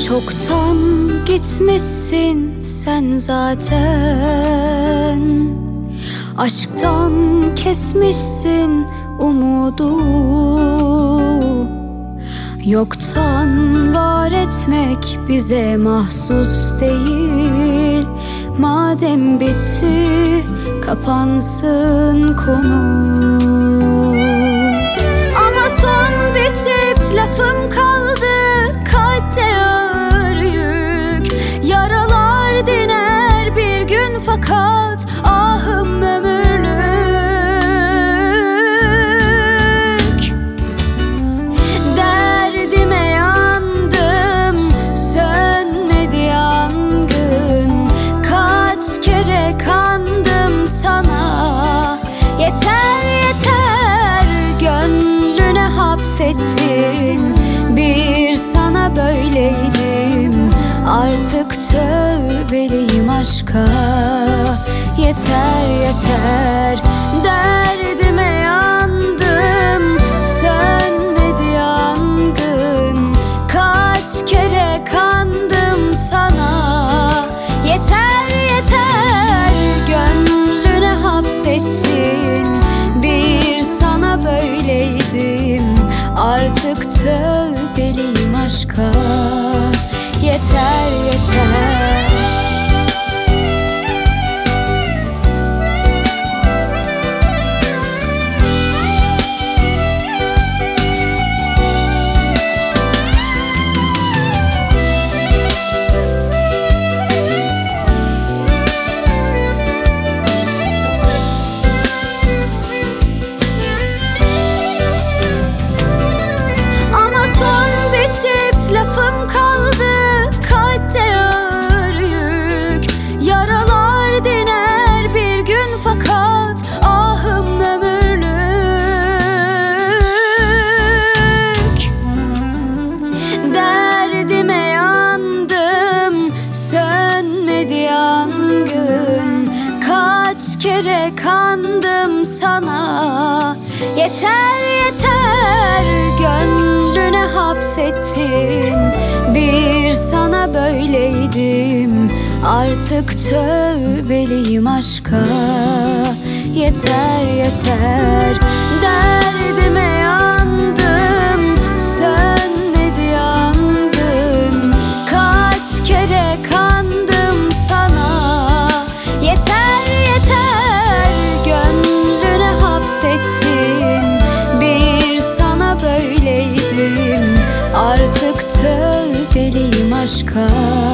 Çoktan gitmişsin sen zaten. Aşktan kesmişsin umudu. Yoktan var etmek bize mahsus değil. Madem bitti, kapansın konu. Ama son bir çift lafım kaldı, kalpte ağır yük. Yaralar diner bir gün fakat ahım ömürlük. Derdime yandım, sönmedi yangın. Kaç kere kandım sana, yeter yeter. Gönlüne hapsettin, bir sana böyleydim. Artık tövbeliyim aşka, yeter yeter. Derdime yandım, sönmedi yangın. Kaç kere kandım sana, yeter yeter. Gönlüne hapsettin, bir sana böyleydim. Artık tövbeliyim aşka, yeter yeter. Çift lafım kaldı, kalpte ağır yük. Yaralar diner bir gün fakat ahım ömürlük. Derdime yandım, sönmedi yangın. Kaç kere kandım sana, yeter yeter. Gönlüne hapsettin, bir sana böyleydim. Artık tövbeliyim aşka, yeter yeter. Derdime yandım, sönmedi yangın. Kaç kere kandım sana, yeter yeter. Gönlüne hapsettin, bir sana böyleydim. Artık tövbeliyim aşka,